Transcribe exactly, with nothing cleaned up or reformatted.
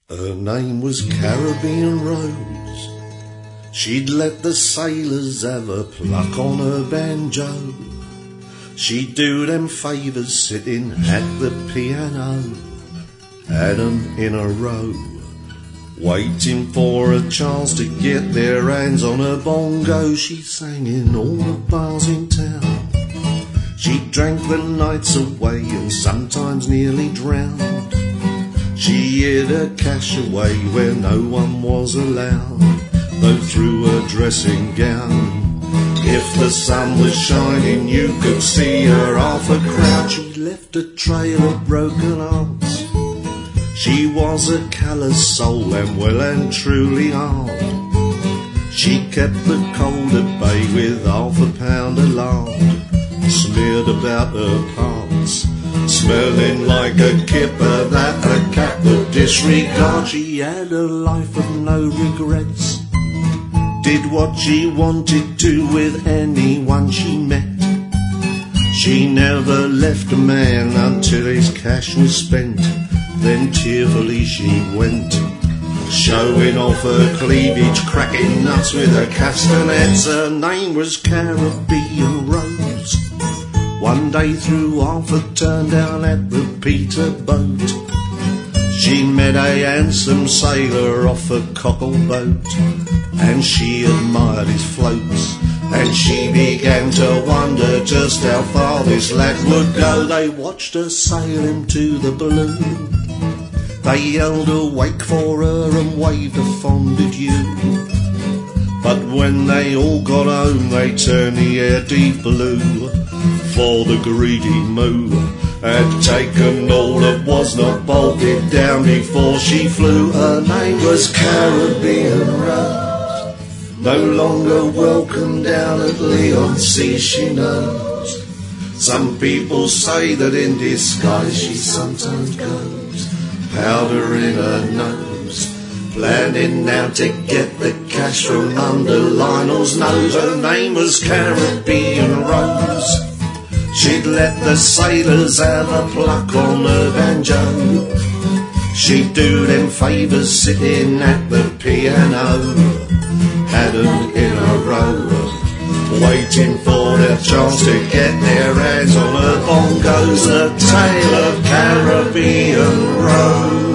Her name was Caribbean Rose. She'd let the sailors have a pluck on her banjo. She'd do them favours sitting at the piano, had 'em in a row, waiting for a chance to get their hands on her bongo. She sang in all the bars in town. She drank the nights away and sometimes nearly drowned. She hid her cash away where no one was allowed, though through her dressing gown, if the sun was shining, you could see her half a crowd. She left a trail of broken hearts. She was a callous soul and well and truly hard. She kept the cold at bay with half a pound of lard smeared about her parts, smelling like a kipper that a cat would disregard. She had a life of no regrets, did what she wanted to with anyone she met. She never left a man until his cash was spent, then tearfully she went, showing off her cleavage, cracking nuts with her castanets. Her name was Caribbean Rose. One day through half a turn down at the Peter boat, she met a handsome sailor off a cockle boat, and she admired his floats, and she began to wonder just how far this lad would go. They watched her sail him to the balloon. They yelled a wake for her and waved a fond adieu. But when they all got home, they turned the air deep blue, for the greedy moo had taken all that was not bolted down before she flew. Her name was Caribbean Rose, no longer welcome down at Leigh-on-Sea, she knows. Some people say that in disguise she sometimes goes, powder in her nose, planning now to get the cash from under Lionel's nose. Her name was Caribbean Rose. She'd let the sailors have a pluck on her banjo. She'd do them favours sitting at the piano, had 'em in a row, waiting for their chance to get their hands on her bongos. The tale of Caribbean Rose.